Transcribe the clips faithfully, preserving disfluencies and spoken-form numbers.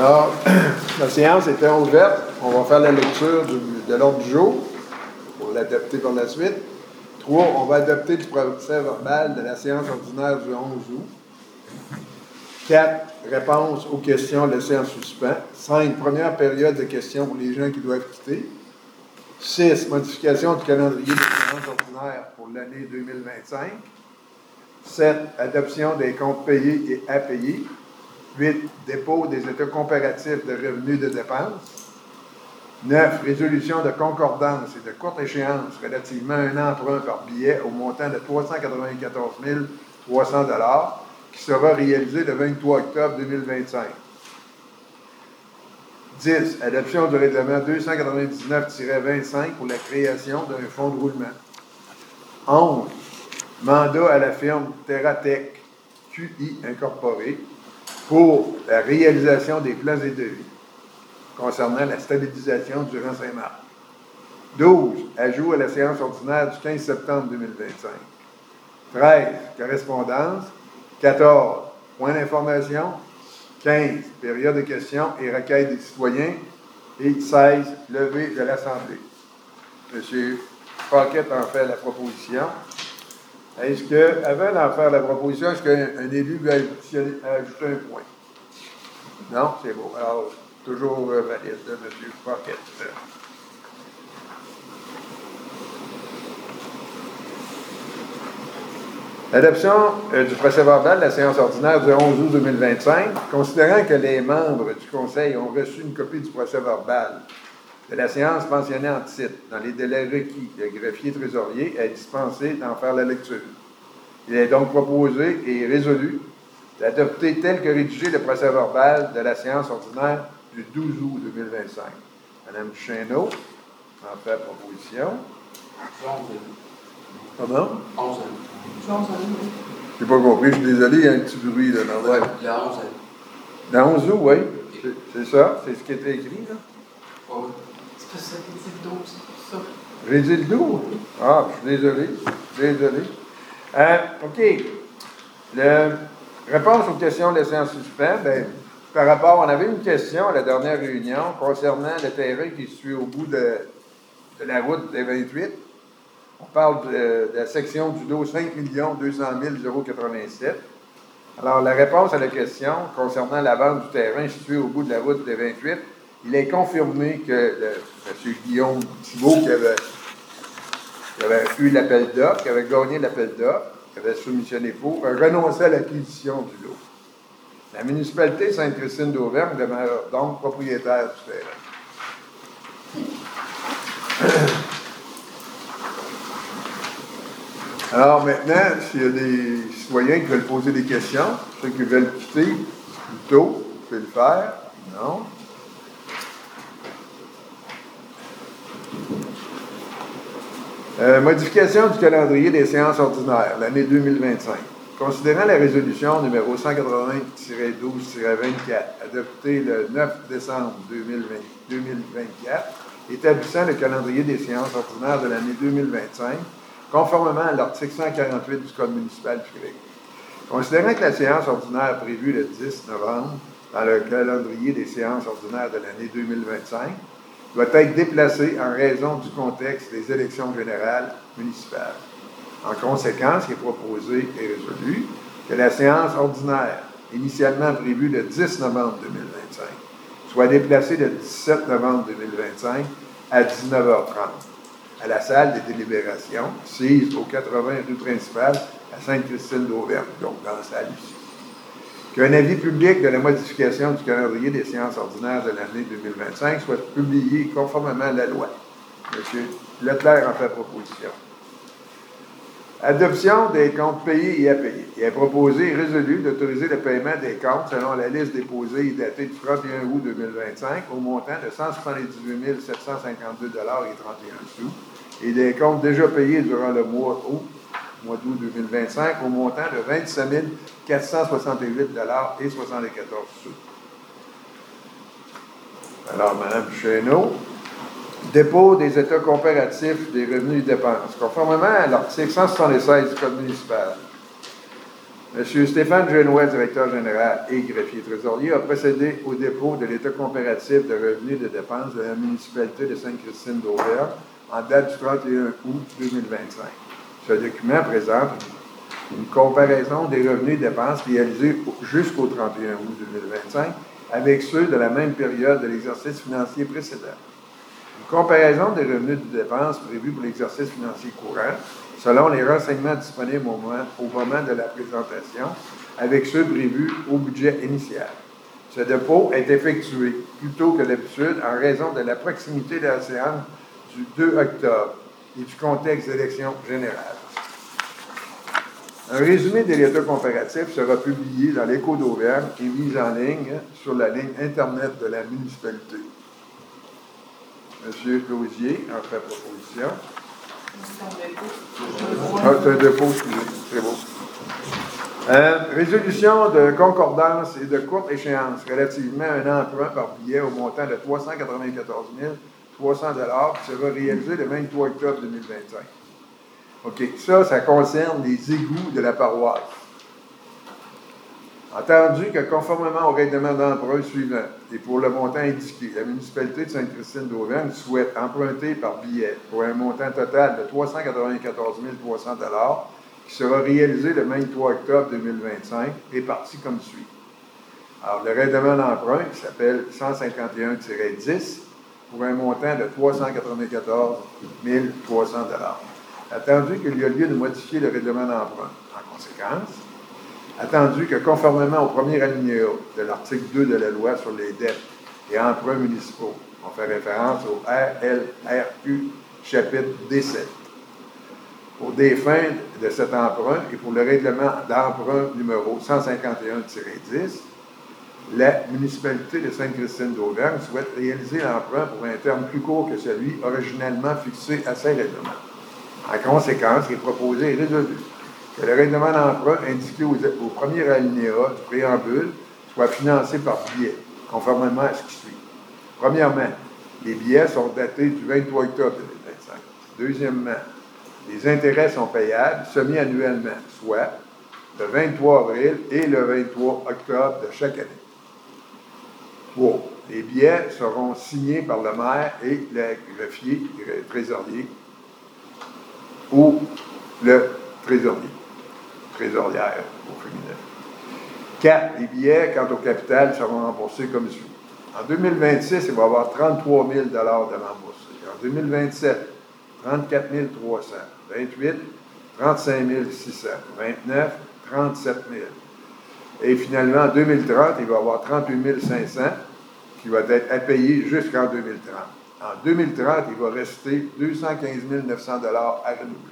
Alors, la séance est ouverte. On va faire la lecture du, de l'ordre du jour pour l'adopter par la suite. Trois, on va adopter le procès verbal de la séance ordinaire du onze août. Quatre, réponse aux questions laissées en suspens. Cinq, première période de questions pour les gens qui doivent quitter. Six, modification du calendrier des séances ordinaires pour l'année deux mille vingt-cinq. Sept, adoption des comptes payés et à payer. Huit, dépôt des états comparatifs de revenus de dépenses. Neuf, résolution de concordance et de courte échéance relativement à un emprunt par billet au montant de trois cent quatre-vingt-quatorze mille trois cents dollars qui sera réalisé le vingt-trois octobre deux mille vingt-cinq. dix. Adoption du règlement deux cent quatre-vingt-dix-neuf tiret vingt-cinq pour la création d'un fonds de roulement. onze. Mandat à la firme TerraTech Q I Incorporée pour la réalisation des plans et devis concernant la stabilisation du Rang Saint-Marc. douze. Ajout à la séance ordinaire du quinze septembre deux mille vingt-cinq. treize. Correspondance. quatorze. Point d'information. quinze. Période de questions et requêtes des citoyens. Et seize. Levée de l'Assemblée. M. Paquette en fait la proposition. Est-ce que, avant d'en faire la proposition, est-ce qu'un élu veut ajouter un point? Non, c'est bon. Alors, toujours euh, valide, là, M. Paquette. L'adoption euh, du procès-verbal de la séance ordinaire du onze août deux mille vingt-cinq, considérant que les membres du Conseil ont reçu une copie du procès-verbal de la séance mentionnée en titre, dans les délais requis, le greffier trésorier est dispensé d'en faire la lecture. Il est donc proposé et résolu d'adopter tel que rédigé le procès-verbal de la séance ordinaire du douze août deux mille vingt-cinq. Madame Duchesneau en fait proposition. Comment? onze ans. Je n'ai pas compris, je suis désolé, il y a un petit bruit là. Dans ouais, il y a onze ans. Dans onze août, oui. C'est, c'est ça, c'est ce qui était écrit, là. Oui. C'est parce que c'est le dos, c'est pour ça. J'ai dit le dos? Ah, je suis désolé. Désolé. Euh, OK. Le, réponse aux questions laissées en suspens, bien, par rapport, on avait une question à la dernière réunion concernant le terrain qui est situé au bout de, de la route des vingt-huit. On parle de, de la section du dos cinq millions deux cent mille quatre-vingt-sept. Alors, la réponse à la question concernant la vente du terrain situé au bout de la route des vingt-huit, il est confirmé que le, M. Guillaume Thibault, qui avait, qui avait eu l'appel d'offres, qui avait gagné l'appel d'offres, qui avait soumissionné pour, a renoncé à l'acquisition du lot. La municipalité Sainte-Christine d'Auvergne demeure donc propriétaire du terrain. Alors maintenant, s'il y a des citoyens qui veulent poser des questions, ceux qui veulent quitter plus tôt, vous pouvez le faire. Non? Euh, modification du calendrier des séances ordinaires, l'année deux mille vingt-cinq. Considérant la résolution numéro cent quatre-vingts tiret douze tiret vingt-quatre, adoptée le neuf décembre deux mille vingt-quatre, établissant le calendrier des séances ordinaires de l'année deux mille vingt-cinq, conformément à l'article cent quarante-huit du Code municipal du Québec. Considérant que la séance ordinaire prévue le dix novembre dans le calendrier des séances ordinaires de l'année deux mille vingt-cinq doit être déplacée en raison du contexte des élections générales municipales. En conséquence, il est proposé et résolu que la séance ordinaire, initialement prévue le dix novembre deux mille vingt-cinq, soit déplacée le dix-sept novembre deux mille vingt-cinq à dix-neuf heures trente à la salle des délibérations, sise au quatre-vingts rue principale à Sainte-Christine d'Auvergne, donc dans la salle ici. Qu'un avis public de la modification du calendrier des séances ordinaires de l'année deux mille vingt-cinq soit publié conformément à la loi. M. Leclerc en fait proposition. Adoption des comptes payés et à payer. Il est proposé et résolu d'autoriser le paiement des comptes selon la liste déposée et datée du trente et un août deux mille vingt-cinq au montant de cent soixante-dix-huit mille sept cent cinquante-deux dollars et trente et un sous et des comptes déjà payés durant le mois août, mois d'août deux mille vingt-cinq au montant de vingt-sept mille quatre cent soixante-huit dollars et soixante-quatorze sous. Alors, Mme Duchesneau, dépôt des états comparatifs des revenus et dépenses. Conformément à l'article cent soixante-seize du Code municipal, M. Stéphane Genois, directeur général et greffier trésorier, a procédé au dépôt de l'état comparatif de revenus et de dépenses de la municipalité de Sainte-Christine d'Auvergne en date du trente et un août deux mille vingt-cinq. Ce document présente une comparaison des revenus et dépenses réalisés jusqu'au trente et un août deux mille vingt-cinq avec ceux de la même période de l'exercice financier précédent. Une comparaison des revenus et des dépenses prévus pour l'exercice financier courant selon les renseignements disponibles au moment, au moment de la présentation, avec ceux prévus au budget initial. Ce dépôt est effectué plus tôt que d'habitude en raison de la proximité de la séance du deux octobre et du contexte d'élection générale. Un résumé des résultats comparatifs sera publié dans l'Écho d'Auvergne et mis en ligne sur la ligne Internet de la municipalité. M. Lausier en fait proposition. Ah, c'est un dépôt, excusez. C'est beau. Euh, résolution de concordance et de courte échéance relativement à un emprunt par billet au montant de trois cent quatre-vingt-quatorze mille trois cents dollars qui sera réalisé le vingt-trois octobre deux mille vingt-cinq. OK. Ça, ça concerne les égouts de la paroisse. Entendu que, conformément au règlement d'emprunt suivant, et pour le montant indiqué, la municipalité de Sainte-Christine d'Auvergne souhaite emprunter par billet pour un montant total de trois cent quatre-vingt-quatorze mille trois cents dollars qui sera réalisé le vingt-trois octobre deux mille vingt-cinq, réparti comme suit. Alors, le règlement d'emprunt qui s'appelle cent cinquante et un tiret dix pour un montant de trois cent quatre-vingt-quatorze mille trois cents dollars. Attendu qu'il y a lieu de modifier le règlement d'emprunt. En conséquence, attendu que, conformément au premier alinéa de l'article deux de la loi sur les dettes et emprunts municipaux, on fait référence au R L R Q chapitre D sept, pour des fins de cet emprunt et pour le règlement d'emprunt numéro cent cinquante et un tiret dix, la municipalité de Sainte-Christine d'Auvergne souhaite réaliser l'emprunt pour un terme plus court que celui originellement fixé à ces règlements. En conséquence, il est proposé et résolu que le règlement d'emprunt indiqué au, au premier alinéa du préambule soit financé par billet, conformément à ce qui suit. Premièrement, les billets sont datés du vingt-trois octobre deux mille vingt-cinq. Deuxièmement, les intérêts sont payables semi-annuellement, soit le vingt-trois avril et le vingt-trois octobre de chaque année. Trois, les billets seront signés par le maire et le greffier, le trésorier, ou le trésorier. Trésorière au féminin. Quatre, les billets, quant au capital, seront remboursés comme suit. En deux mille vingt-six, il va y avoir trente-trois mille dollars de remboursés. En deux mille vingt-sept, trente-quatre mille trois cents. vingt-huit, trente-cinq mille six cents. vingt-neuf, trente-sept mille. Et finalement, en deux mille trente, il va y avoir trente-huit mille cinq cents qui va être à payer jusqu'en deux mille trente. En deux mille trente, il va rester deux cent quinze mille neuf cents dollars à renouveler.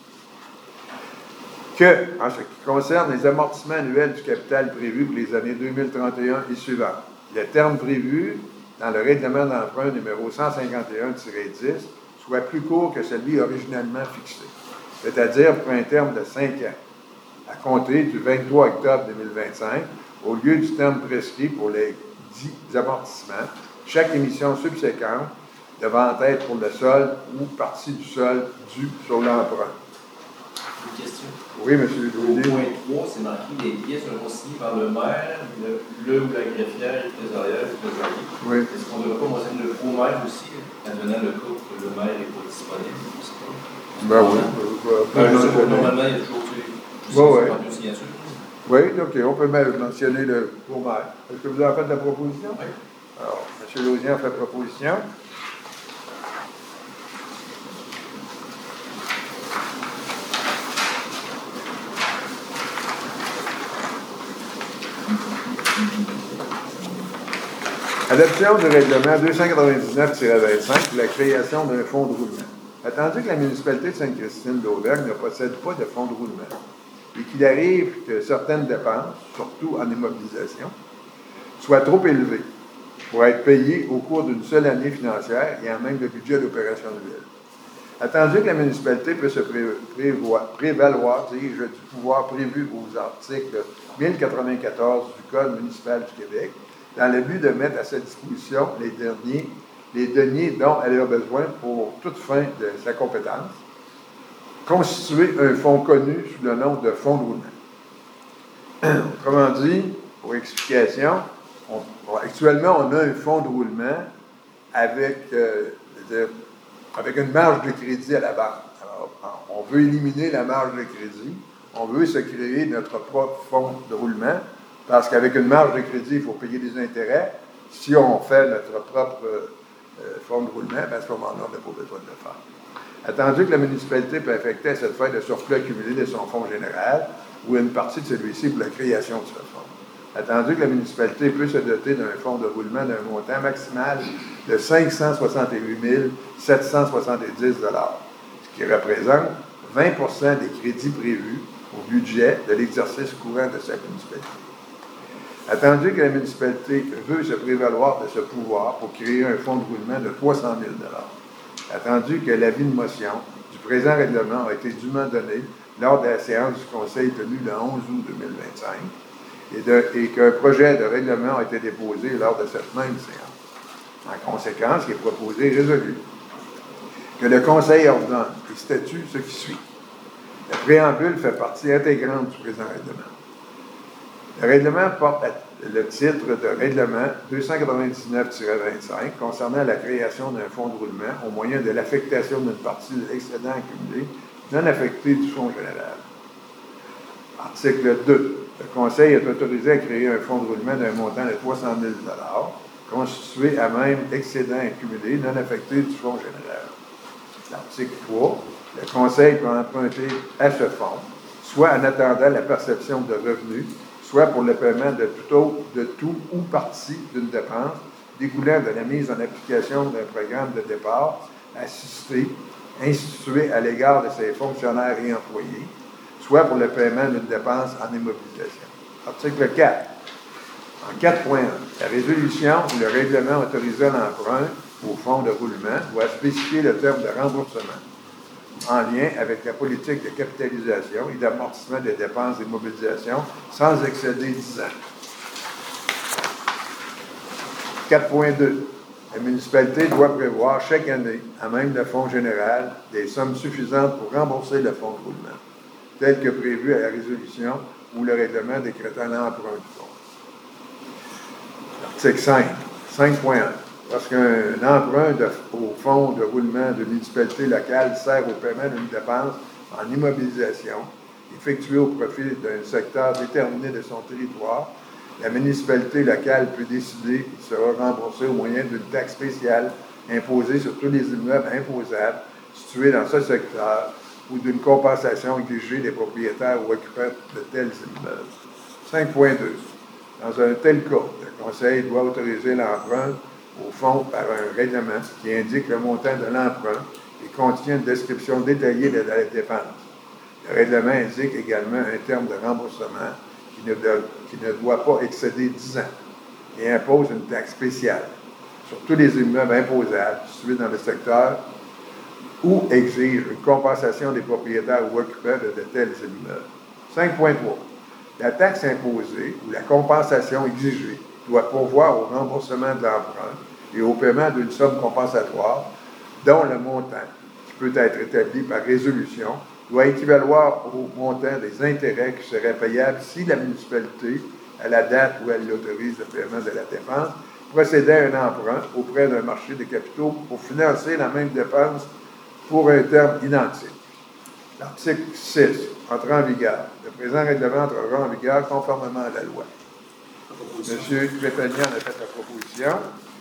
Que, en ce qui concerne les amortissements annuels du capital prévu pour les années deux mille trente et un et suivantes, le terme prévu dans le règlement d'emprunt numéro cent cinquante et un tiret dix soit plus court que celui originalement fixé, c'est-à-dire pour un terme de cinq ans, à compter du vingt-trois octobre deux mille vingt-cinq, au lieu du terme prescrit pour les dix amortissements, chaque émission subséquente devant être pour le solde ou partie du solde dû sur l'emprunt. Une question. Oui, M. Louis. Au point trois, c'est marqué les billets seront signés par le maire, le, le ou la greffière, le trésorier, le trésorier. Oui. Est-ce qu'on ne devrait pas mentionner le faux maire aussi, advenant le cas que le maire n'est pas disponible? Je sais pas. Ben oui. Ben, je sais pas, normalement, il y a toujours bon, ouais. deux signatures. Oui, OK, on peut même mentionner le faux maire. Est-ce que vous en faites la proposition? Oui. Alors, M. Lausier en fait proposition. Adoption du règlement deux cent quatre-vingt-dix-neuf tiret vingt-cinq pour la création d'un fonds de roulement. Attendu que la municipalité de Sainte-Christine d'Auvergne ne possède pas de fonds de roulement et qu'il arrive que certaines dépenses, surtout en immobilisation, soient trop élevées pour être payées au cours d'une seule année financière et en même le budget d'opération annuelle. Attendu que la municipalité peut se pré- prévoir, prévaloir dis-je, du pouvoir prévu aux articles mille quatre-vingt-quatorze du Code municipal du Québec, dans le but de mettre à sa disposition les derniers, les deniers dont elle a besoin pour toute fin de sa compétence, constituer un fonds connu sous le nom de fonds de roulement. Autrement dit, pour explication, on, bon, actuellement, on a un fonds de roulement avec, euh, avec une marge de crédit à la banque. Alors, on veut éliminer la marge de crédit. On veut se créer notre propre fonds de roulement parce qu'avec une marge de crédit, il faut payer des intérêts. Si on fait notre propre euh, fonds de roulement, bien, à ce moment-là, on n'a pas besoin de le faire. Attendu que la municipalité peut affecter à cette fin de surplus accumulé de son fonds général ou une partie de celui-ci pour la création de ce fonds. Attendu que la municipalité peut se doter d'un fonds de roulement d'un montant maximal de cinq cent soixante-huit mille sept cent soixante-dix dollars, ce qui représente vingt pour cent des crédits prévus au budget de l'exercice courant de sa municipalité. Attendu que la municipalité veut se prévaloir de ce pouvoir pour créer un fonds de roulement de trois cent mille dollars. Attendu que l'avis de motion du présent règlement a été dûment donné lors de la séance du Conseil tenue le onze août deux mille vingt-cinq et, de, et qu'un projet de règlement a été déposé lors de cette même séance. En conséquence, il est proposé et résolu que le Conseil ordonne et statue ce qui suit. Le préambule fait partie intégrante du présent règlement. Le règlement porte le titre de règlement deux cent quatre-vingt-dix-neuf tiret vingt-cinq concernant la création d'un fonds de roulement au moyen de l'affectation d'une partie de l'excédent accumulé non affecté du fonds général. Article deux. Le Conseil est autorisé à créer un fonds de roulement d'un montant de trois cent mille dollars constitué à même excédent accumulé non affecté du fonds général. L'article trois. Le Conseil peut emprunter à ce fonds, soit en attendant la perception de revenus, soit pour le paiement de tout, autre, de tout ou partie d'une dépense découlant de la mise en application d'un programme de départ assisté, institué à l'égard de ses fonctionnaires et employés, soit pour le paiement d'une dépense en immobilisation. Article quatre. En quatre point un, la résolution ou le règlement autorisant l'emprunt au fonds de roulement doit spécifier le terme de remboursement en lien avec la politique de capitalisation et d'amortissement des dépenses d'immobilisation sans excéder dix ans. quatre point deux. La municipalité doit prévoir chaque année, à même le fonds général, des sommes suffisantes pour rembourser le fonds de roulement, tel que prévu à la résolution ou le règlement décrétant l'emprunt du fonds. Article cinq. cinq point un. Lorsqu'un emprunt de, au fonds de roulement de municipalité locale sert au paiement d'une dépense en immobilisation effectuée au profit d'un secteur déterminé de son territoire, la municipalité locale peut décider qu'il sera remboursé au moyen d'une taxe spéciale imposée sur tous les immeubles imposables situés dans ce secteur ou d'une compensation exigée des propriétaires ou occupants de tels immeubles. cinq point deux. Dans un tel cas, le Conseil doit autoriser l'emprunt au fond par un règlement qui indique le montant de l'emprunt et contient une description détaillée de la dépense. Le règlement indique également un terme de remboursement qui ne, de, qui ne doit pas excéder dix ans et impose une taxe spéciale sur tous les immeubles imposables situés dans le secteur ou exige une compensation des propriétaires ou occupants de, de tels immeubles. cinq point trois. La taxe imposée ou la compensation exigée doit pourvoir au remboursement de l'emprunt et au paiement d'une somme compensatoire dont le montant, qui peut être établi par résolution, doit équivaloir au montant des intérêts qui seraient payables si la municipalité, à la date où elle autorise le paiement de la dépense, procédait à un emprunt auprès d'un marché de capitaux pour financer la même dépense pour un terme identique. L'article six. Entrée en vigueur. Le présent règlement entrera en vigueur conformément à la loi. M. Trépanier en a fait la proposition.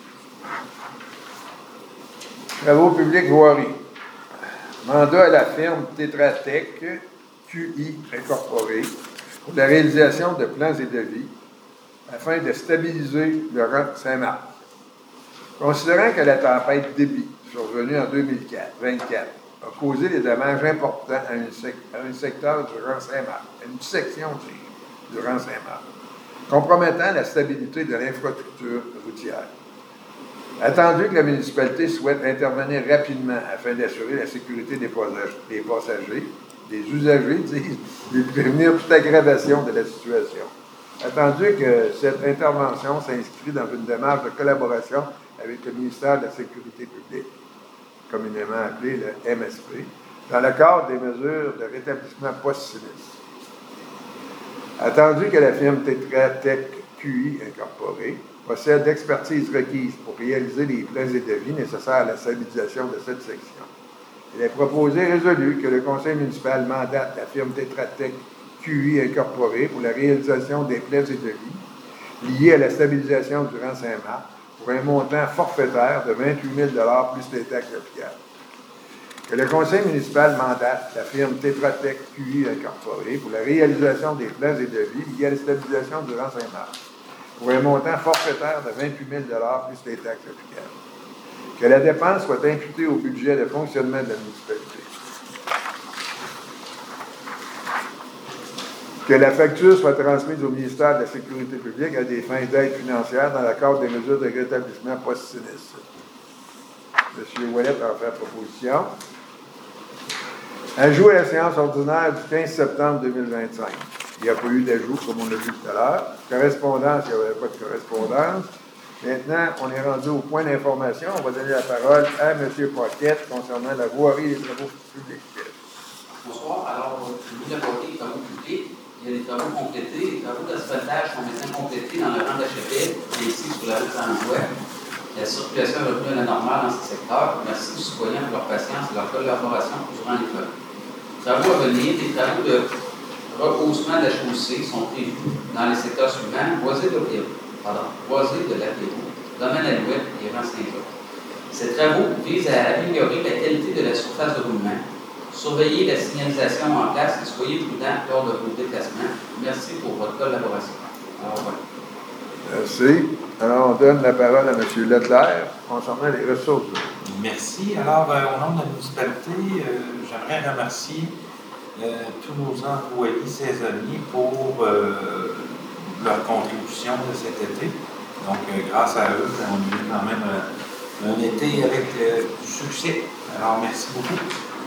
Travaux publics voirie. Mandat à la firme Tetra Tech Q I Incorporée pour la réalisation de plans et devis afin de stabiliser le rang Saint-Marc. Considérant que la tempête Déby, survenue en deux mille vingt-quatre, a causé des dommages importants à, une sec- à un secteur du rang Saint-Marc, à une section du, du rang Saint-Marc, compromettant la stabilité de l'infrastructure routière. Attendu que la municipalité souhaite intervenir rapidement afin d'assurer la sécurité des passagers, des usagers, disent, de prévenir toute aggravation de la situation. Attendu que cette intervention s'inscrit dans une démarche de collaboration avec le ministère de la Sécurité publique, communément appelé le M S P, dans le cadre des mesures de rétablissement post-sinistre. Attendu que la firme Tetra Tech Q I Incorporée possède l'expertise requise pour réaliser les plans et devis nécessaires à la stabilisation de cette section, il est proposé et résolu que le conseil municipal mandate la firme Tetra Tech Q I Incorporée pour la réalisation des plans et devis liés à la stabilisation du rang Saint-Marc pour un montant forfaitaire de vingt-huit mille dollars plus les taxes applicables. Que le conseil municipal mandate la firme Tetra Tech Q I Incorporée pour la réalisation des plans et devis liés à la stabilisation du rang Saint-Marc pour un montant forfaitaire de vingt-huit mille dollars plus les taxes applicables. Que la dépense soit imputée au budget de fonctionnement de la municipalité. Que la facture soit transmise au ministère de la Sécurité publique à des fins d'aide financière dans le cadre des mesures de rétablissement post-sinistre. M. Ouellet a fait proposition. Ajout à la séance ordinaire du quinze septembre deux mille vingt-cinq. Il n'y a pas eu d'ajout, comme on l'a vu tout à l'heure. Correspondance, il n'y avait pas de correspondance. Maintenant, on est rendu au point d'information. On va donner la parole à M. Paquette concernant la voirie et les travaux publics. Bonsoir. Alors, nous avons les travaux publics. Il y a des travaux complétés. Les travaux d'asphaltage sont maintenant complétés dans le rang de la chapelle et ici sur la rue Saint-Jouet. La circulation est revenue à la normale dans ce secteur. Merci aux citoyens pour leur patience et leur collaboration durant les travaux. Travaux à venir, des travaux de rehaussement de la chaussée sont prévus dans les secteurs suivants: Boisé de Pardon, Boisé de l'Apéro, Domaine Alouette et Rang Saint-Claude. Ces travaux visent à améliorer la qualité de la surface de roulement, surveiller la signalisation en place et soyez prudents lors de vos déplacements. Merci pour votre collaboration. Alors, voilà. Merci. Alors, on donne la parole à M. Leclerc concernant les ressources. Merci. Alors, euh, au nom de la municipalité, euh, j'aimerais remercier euh, tous nos employés saisonniers pour euh, leur contribution de cet été. Donc, euh, grâce à eux, on a eu quand même euh, un été avec euh, du succès. Alors, merci beaucoup.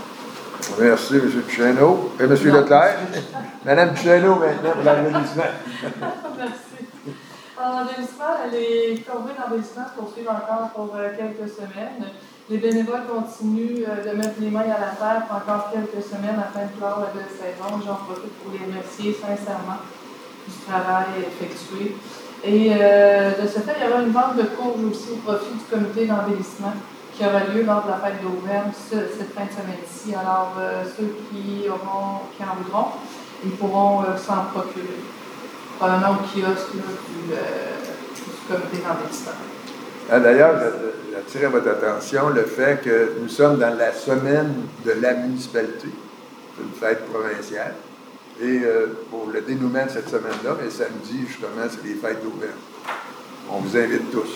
Merci, M. Duchesneau. Et M. Leclerc. Mme Duchesneau, maintenant, pour l'embellissement. Merci. Alors, l'embellissement, les corvées d'embellissement se poursuivent encore pour euh, quelques semaines. Les bénévoles continuent euh, de mettre les mains à la terre pour encore quelques semaines afin de clore la belle saison. J'en profite pour les remercier sincèrement du travail effectué. Et euh, de ce fait, il y aura une vente de courges aussi au profit du comité d'embellissement qui aura lieu lors de la fête d'Auvergne ce, cette fin de semaine-ci. Alors, euh, ceux qui, auront, qui en voudront, ils pourront euh, s'en procurer. Probablement au kiosque là, du, euh, du comité d'embellissement. Ah, d'ailleurs, j'attire à votre attention le fait que nous sommes dans la semaine de la municipalité, c'est une fête provinciale. Et euh, pour le dénouement de cette semaine-là, mais samedi, justement, c'est les fêtes d'Auvergne. On vous invite tous.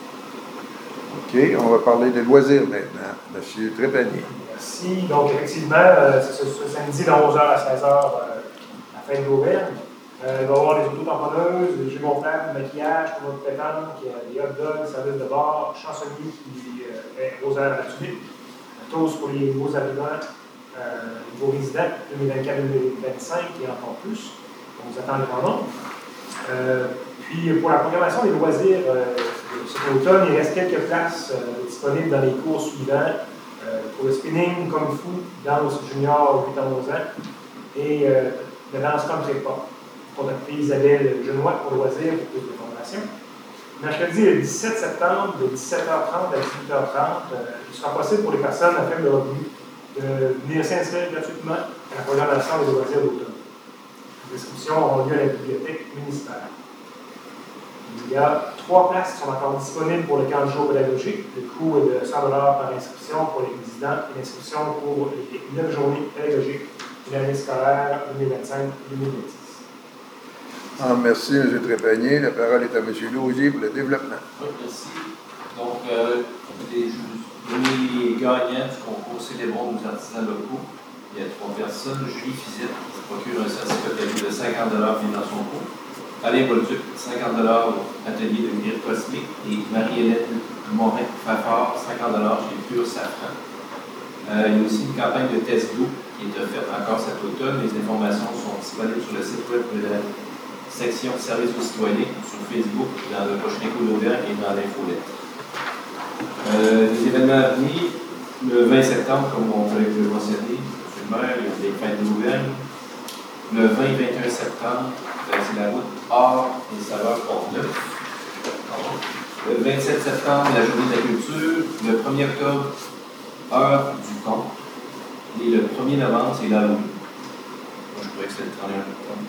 OK, on va parler des loisirs maintenant. M. Trépanier. Merci. Donc, effectivement, euh, c'est ce, ce samedi de onze heures à seize heures, euh, la fête d'Auvergne. Euh, il va y avoir des auto-tamponneuses, des jeux gonflables, du maquillage, tournoi de pétanque, des hot dogs, service de bar, chansonnier qui euh, est aux heures à la tulipe, toast pour les nouveaux arrivants, euh, nouveaux résidents deux mille vingt-quatre deux mille vingt-cinq et encore plus. On vous attend grand nombre. Euh, puis pour la programmation des loisirs, euh, cet automne, il reste quelques places euh, disponibles dans les cours suivants euh, pour le spinning, kung fu, danse junior huit à onze ans et euh, le danse country pop. Contactez Isabelle Genois pour loisirs pour plus de formation. Mercredi le dix-sept septembre, de dix-sept heures trente à dix-huit heures trente, euh, il sera possible pour les personnes à faible revenu de venir s'inscrire gratuitement à la programmation des loisirs d'automne. Les inscriptions auront lieu à la bibliothèque municipale. Il y a trois places qui sont encore disponibles pour le camp de jour pédagogique. Le coût est de cent dollars par inscription pour les résidents et l'inscription pour les neuf journées pédagogiques de l'année scolaire deux mille vingt-cinq deux mille vingt-six. Ah, merci, M. Trépanier. La parole est à M. Laugier pour le développement. Oui, merci. Donc, euh, les, les gagnants du concours Célébrons nos artisans locaux, il y a trois personnes. Julie Fizette, qui se procure un certificat de cinquante dollars dans son cours. Alain Bolduc, cinquante dollars au atelier de Grille Cosmique. Et Marie-Hélène Morin-Fafard, cinquante dollars chez Pure Safran. Euh, il y a aussi une campagne de test d'eau qui est offerte encore cet automne. Les informations sont disponibles sur le site web de la section Services aux citoyens sur Facebook, dans le prochain Écho d'Auvergne et dans l'infolette. Euh, les événements à venir, le vingt septembre, comme on l'a mentionné, M. le maire, il y a des fêtes d'Auvergne. Le vingt et vingt et un septembre, euh, c'est la route hors des saveurs Port-Neuf. Le vingt-sept septembre, la journée de la culture. Le premier octobre, heure du conte. Et le premier novembre, c'est l'Halloween. Moi, je croyais que c'était le trente et un octobre.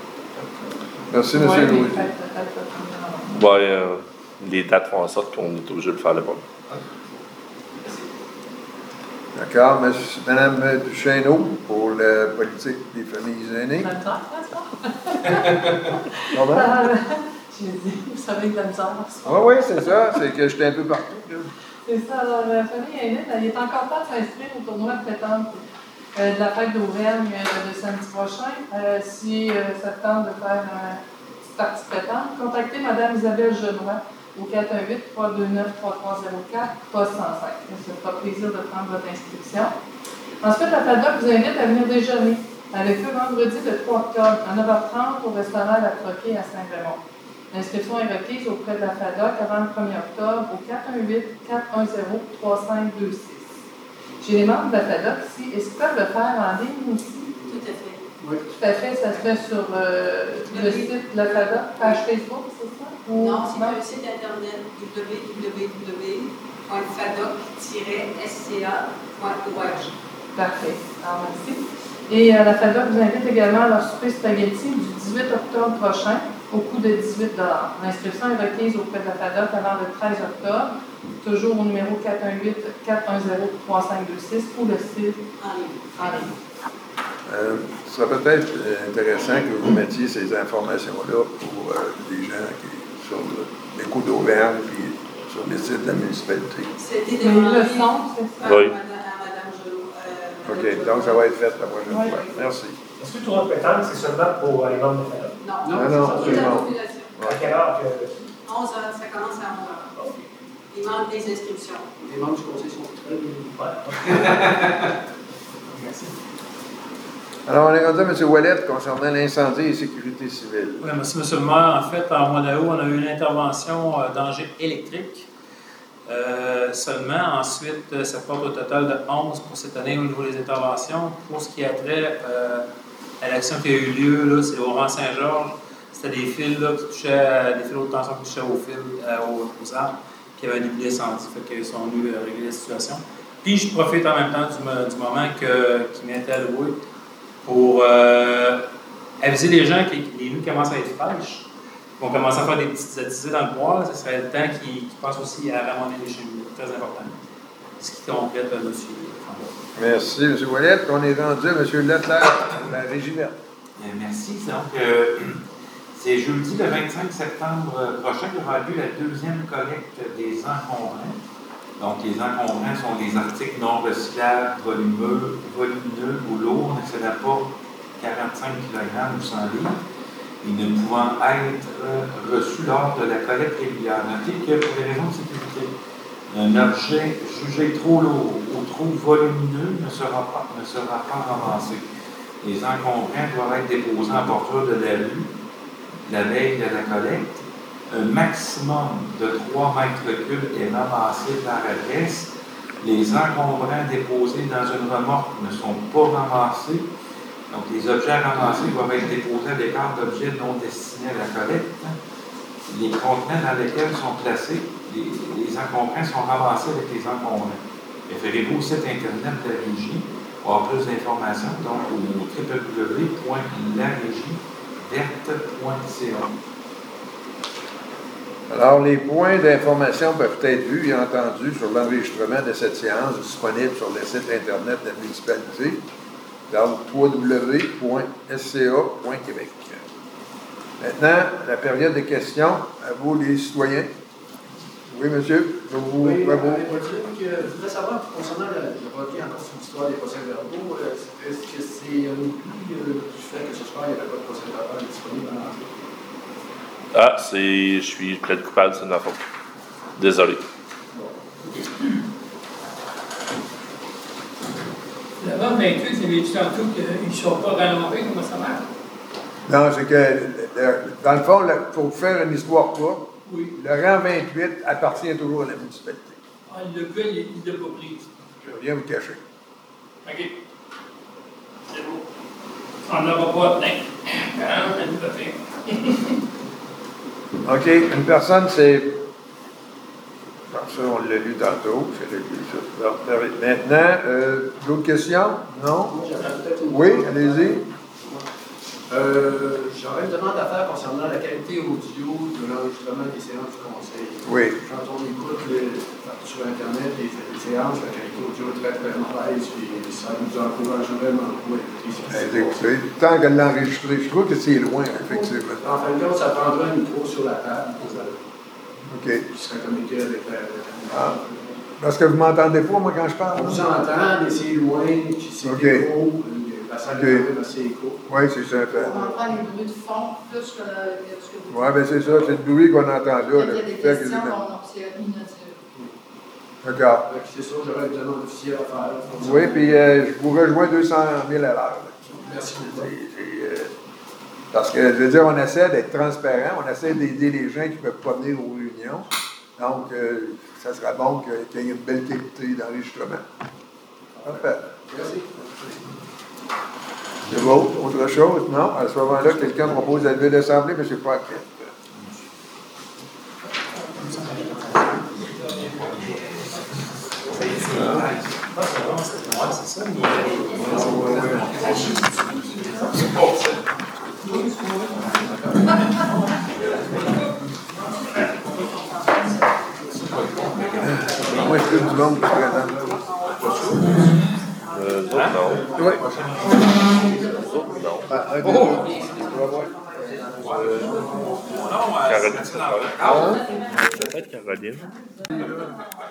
Merci, M. Ouais, les Louis. fêtes, peut-être, peut-être. Ouais, euh, les dates font en sorte qu'on est obligé de le faire le bon. Merci. D'accord. Mme Duchesneau pour la politique des familles aînées. La misère, n'est-ce pas? Pardon? Euh, J'ai dit, vous savez que la misère, c'est pas. Oui, oui, c'est ça. C'est que j'étais un peu partout. Là. C'est ça. Alors, la famille aînée, il est encore temps de s'inscrire au tournoi de pétanque euh, de la fête d'Auvergne euh, de samedi prochain. Euh, si euh, ça te tente de faire une petite partie de pétanque, contactez Mme Isabelle Genois au quatre un huit, trois deux neuf, trois trois zéro quatre, poste cent cinq. Ça me fera plaisir de prendre votre inscription. Ensuite, la FADOC vous invite à venir déjeuner avec eux vendredi le trois octobre à neuf heures trente au restaurant La Croquée à Saint-Raymond. L'inscription est requise auprès de la FADOC avant le premier octobre au quatre un huit, quatre un zéro, trois cinq deux six. J'ai les membres de la FADOC ici. Est-ce qu'ils peuvent le faire en ligne aussi? Tout à fait. Oui. Tout à fait. Ça se fait sur euh, le site de la FADOC, page Facebook, c'est ça? Ou Non, c'est un site internet w w w point fadoc tiret s c a point org. Parfait. Alors, merci. Et euh, la FADOC vous invite également à leur souper spaghetti du dix-huit octobre prochain au coût de dix-huit dollars. L'inscription est requise auprès de la FADOC avant le treize octobre, toujours au numéro quatre un huit, quatre un zéro, trois cinq deux six ou le site En ligne. en ligne. Euh, ce serait peut-être euh, intéressant que vous mettiez ces informations-là pour euh, les gens qui sur les coups d'Auvergne puis sur les sites de la municipalité. C'était Mais demandé le son, c'est ça? à Oui. Madame, à Madame Gelot. euh, OK, Madame donc ça Gelot. va être fait la prochaine Oui, fois. oui. Merci. Est-ce que le tournoi de pétanque, c'est seulement pour euh, les membres de FADOC? Non, Non, non, c'est c'est toute la bon. population. À quelle heure que. onze heures, ça commence à onze heures. Il manque des inscriptions. Les membres du conseil sont très bien. Merci. Alors, on est rendu à M. Ouellet concernant l'incendie et sécurité civile. Oui, merci, M. le maire. En fait, en mois d'août, on a eu une intervention euh, danger électrique. Euh, seulement, ensuite, euh, ça porte au total de onze pour cette année au niveau des interventions. Pour ce qui a trait euh, à l'action qui a eu lieu, là, c'est au rang Saint-Georges. C'était des fils là, qui touchaient, à, des fils haute tension qui touchaient aux fils, euh, aux, aux arbres, qui avaient un début d'incendie. Fait qu'ils sont venus euh, régler la situation. Puis, je profite en même temps du, du moment que, qui m'était alloué pour euh, aviser les gens que les nuits commencent à être fraîches. Ils vont commencer à faire des petites attisées dans le bois. Ce serait le temps qu'ils qu'ils pensent aussi à ramonter les cheminées. Très important. Ce qui complète le dossier. Merci, M. Ouellet. On est rendu à M. Leclerc, la régie verte. Euh, merci. Donc, euh, c'est jeudi le vingt-cinq septembre prochain qu'il y aura lieu la deuxième collecte des encombrants. Donc, les encombrants sont les articles non recyclables, volumeux, volumineux ou lourds, n'excédant pas quarante-cinq kilogrammes ou cent livres, et ne pouvant être reçus lors de la collecte régulière. Notez que pour des raisons de sécurité, un objet jugé trop lourd ou trop volumineux ne sera pas, ne sera pas ramassé. Les encombrants doivent être déposés en bordure de la rue la veille de la collecte. Un maximum de trois mètres cubes est ramassé par adresse. Les encombrants déposés dans une remorque ne sont pas ramassés. Donc, les objets ramassés doivent être déposés à l'écart d'objets non destinés à la collecte. Les contenants dans lesquels sont placés, les, les encombrants sont ramassés avec les encombrants. Référez-vous au site Internet de la Régie pour avoir plus d'informations, donc au w w w point la régie verte point c a. Alors, les points d'information peuvent être vus et entendus sur l'enregistrement de cette séance disponible sur le site Internet de la municipalité dans w w w point s c a point québec. Maintenant, la période de questions à vous, les citoyens. Oui, monsieur. Je vous Oui, à vous. euh, je voudrais savoir, concernant le, le requis encore sur l'histoire des procès-verbaux, euh, est-ce que c'est un oubli euh, du fait que ce soir, il n'y avait pas de procès-verbal disponible à l'entrée? Ah, c'est. Je suis peut-être coupable, c'est de ma faute. Désolé. Le vingt vingt-huit, vous avez dit tantôt qu'ils ne sont pas renommés, comment ça marche? Non, c'est que, dans le fond, pour faire une histoire courte, Oui. le rang vingt-huit appartient toujours à la municipalité. Ah, le gars, il ne l'a pas pris. Je ne vais rien vous cacher. OK. C'est beau. On n'aura pas de nez. Tout à fait. OK. Une personne, c'est. Ça, on l'a lu tantôt. C'est réglé, ça. Bon, maintenant, euh, d'autres questions? Non? Moi, j'avais peut-être une Oui, allez-y. Euh, J'aurais une demande à faire concernant la qualité audio de l'enregistrement des séances du conseil. Oui. Quand on écoute les, sur Internet les, les séances, la qualité audio est très très mauvaise, puis ça nous encourage vraiment beaucoup à écouter ce qui se passe. Tant qu'elle l'a enregistré, je trouve que c'est loin, effectivement. En fin de compte, ça prendrait un micro sur la table. OK. Qui serait communiqué avec la. Ah. Parce que vous ne m'entendez pas, moi, quand je parle? On vous entend, mais c'est loin, puis c'est okay. gros. La salle okay. est quand même assez écho. Oui, c'est ça. On entend les bruits de fond plus que, que ce que vous Oui, bien c'est ça, c'est le bruit qu'on entend là. Il y a des questions, non, non, c'est inutile. D'accord. C'est ça, j'aurais une demande officielle à faire. Oui, puis euh, je vous rejoins deux cent mille à l'heure. Merci beaucoup. Euh, parce que, je veux dire, on essaie d'être transparent, on essaie d'aider les gens qui ne peuvent pas venir aux réunions. Donc, euh, ça serait bon qu'il y ait une belle qualité d'enregistrement. Parfait. Merci. C'est bon. Autre chose? Non? À ce moment-là, quelqu'un propose la levée d'assemblée, mais je ne sais pas à quel. C'est ça, Moi, est-ce que du monde qui se présente? Euh, autres, non. Oui. Autres, non. Ah, un, deux, Oh! deux. Euh, Caroline, c'est ça. Ah? Peut-être Caroline.